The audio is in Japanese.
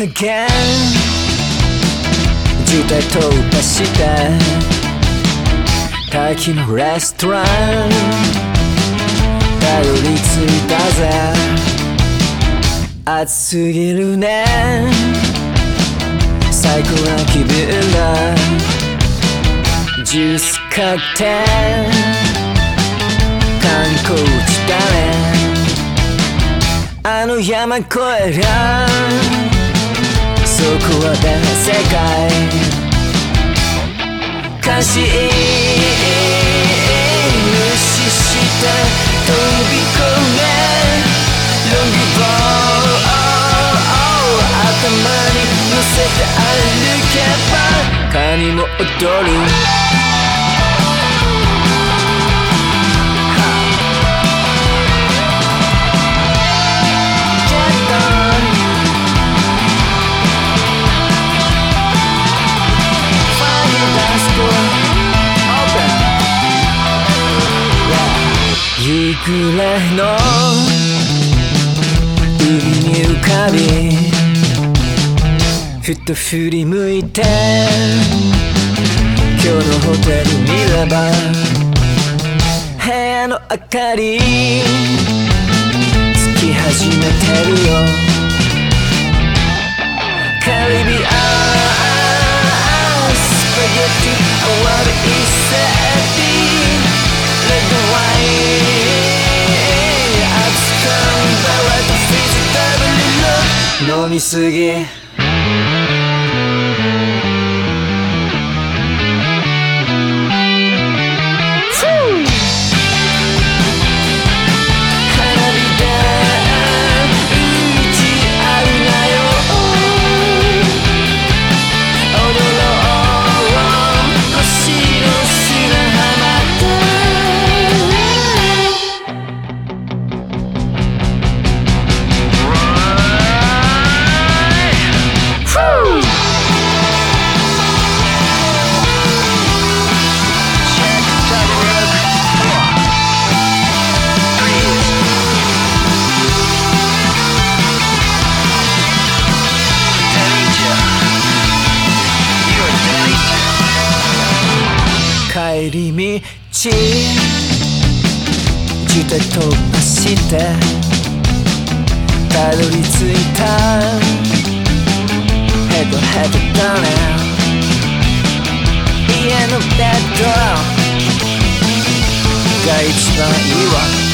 影渋滞飛ばして待機のレストランたどり着いたぜ。暑すぎるね最高な気分だ。ジュース買って観光地だね。あの山越えりゃそこは全世界。監視無視して飛び込めロングボール頭に乗せて歩けばカニも踊る。夕暮れの海に浮かびふっと振り向いて今日のホテル見れば部屋の明かりつき始めてるよ。カリビアンスパゲッティ終わりセッティレッドワイン飲みすぎ帰り道渋滞飛ばしてたどり着いたヘトヘトだね。家のベッドが一番いいわ。